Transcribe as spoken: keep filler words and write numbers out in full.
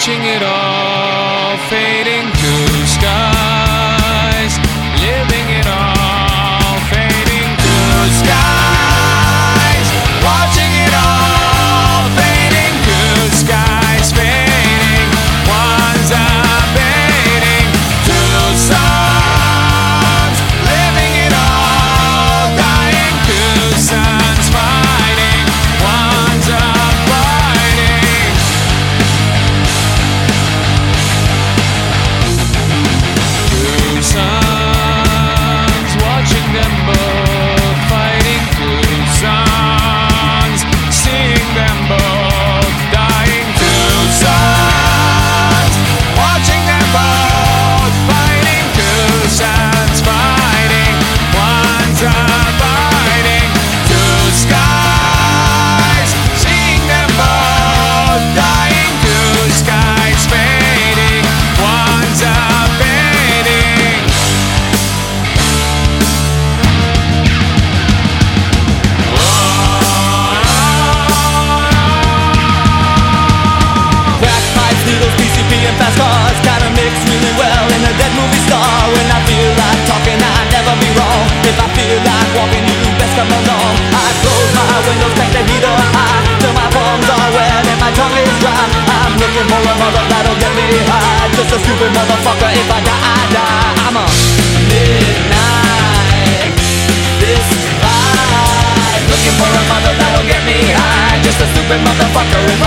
watching it all fading to skies, living it all fading to skies, watching it all fading to skies, fading, one's abating, two suns, living it all, dying, two suns fighting, one's abiding. Two suns, watching them both fighting, two suns, seeing them both dying, two suns, watching them both fighting, two suns fighting, one's abiding, two skies, seeing them both dying, two skies fading, one's abating. Bagpipes, needles, P C P and fast cars kinda mix really well in a dead movie star. When I feel like talking, I'd never be wrong. If I feel like walking, you best come along. I close my windows, crank the heater high till my palms are wet and my tongue is dry. I'm looking for a mother that'll get me high. Just a stupid motherfucker. If I die, I die. I'm a midnight this vibe. Looking for a mother that'll get me high. Just a stupid motherfucker. If I